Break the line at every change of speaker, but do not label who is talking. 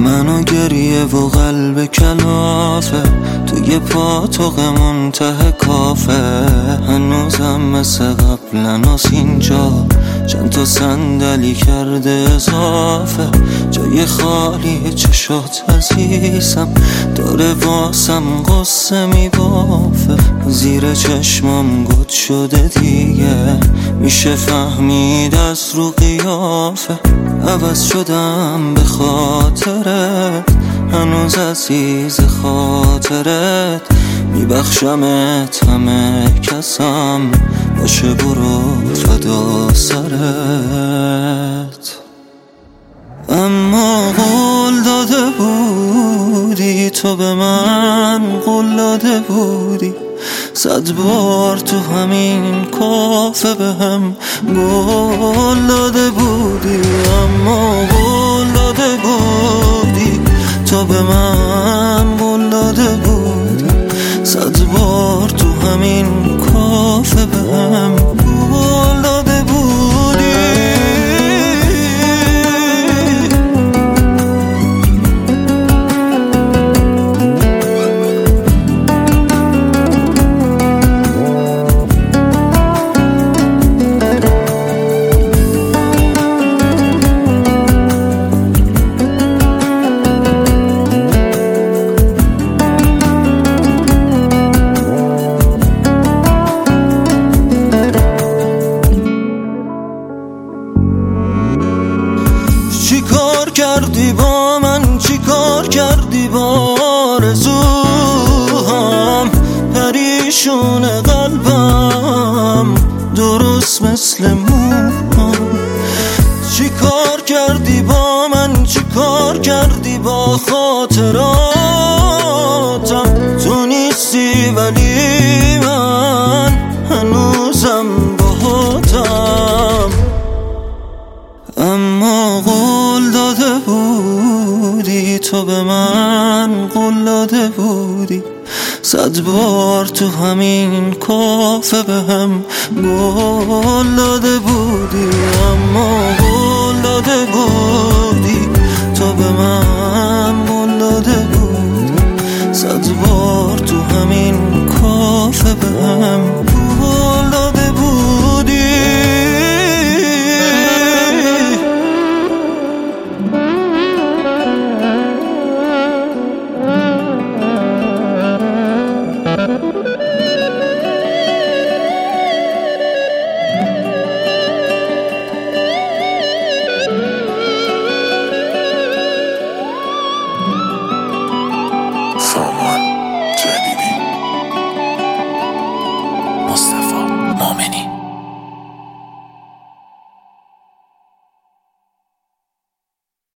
منو گریه و قلب کلافه، توی پاتوق منتهی کافه. هنوزم مثل قبلناس اینجا، چند تا صندلی کرده اضافه. جای خالی چشات عزیزم، داره واسم قصه میبافه. زیر چشمام گد شده دیگه، میشه فهمید از رو قیافه. عوض شدم به خاطرت، هنوز عزیز خاطرت. میبخشمت همه کسم، باشه برو فدا سرت. اما قول داده بودی تو به من، قول داده بودی 100 بار تو همین کافه به هم قول داده بودی. اما قول داده بودی تو به من، قول داده بودی 100 بار تو همین کافه به هم قول داده بودی. چیکار کردی با من، چیکار کردی با آرزوام؟ پریشون قلبم درست مثل موام. چیکار کردی با من، چیکار کردی با خاطراتم؟ تو نیستی ولی من هنوزم باهاتم. اما قول داده بودی تو به من، قول داده بودی 100 بار تو همین کافه به هم قول داده بودی. اما قول داده بودی تو به من، قول داده بودی 100 بار تو همین کافه به هم